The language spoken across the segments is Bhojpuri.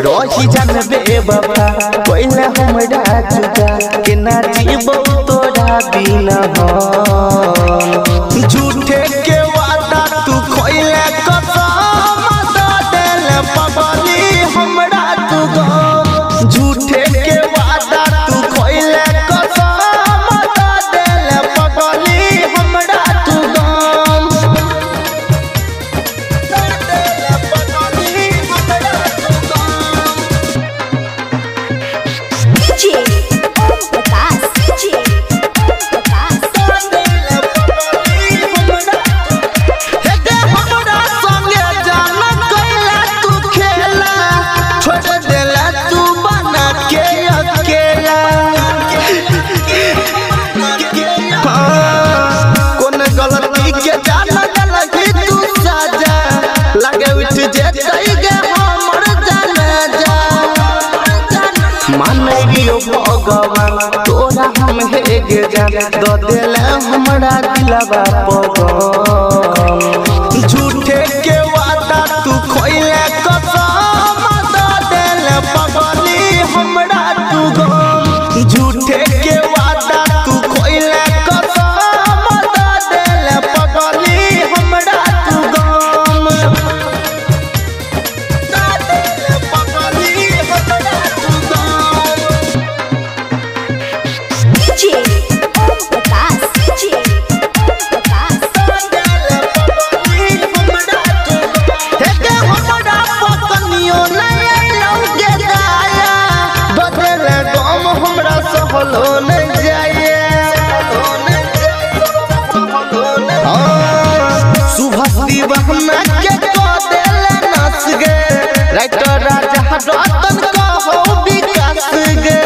रही जानबे बाबा पहले हमरा जुदा के ना जीबो तोरा बिना हम झूठे के वादा तू खोइले कसम द देले पगली हमरा तू गम झूठे के वादा तू खोइले कसम द देले पगली हमरा तू गम लगे उठ जेतई गे हमर जनाजा मानैरियो भगवान तोरा हम हेगे जान द देले हमरा दिलवा पगम झूठे के वादा तू खोइले कसम द देले पगली हमरा तू गम झूठे के वादा तू खोइले कसम द देले पगली हमरा तू गम रतन कहो विकास गे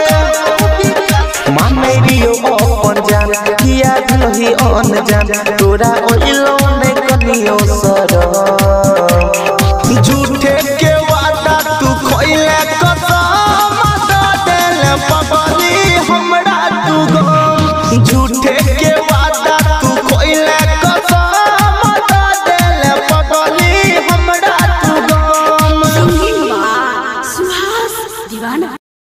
मानैरियो अपन जान किया दिलही अन जान तोरा ओइलो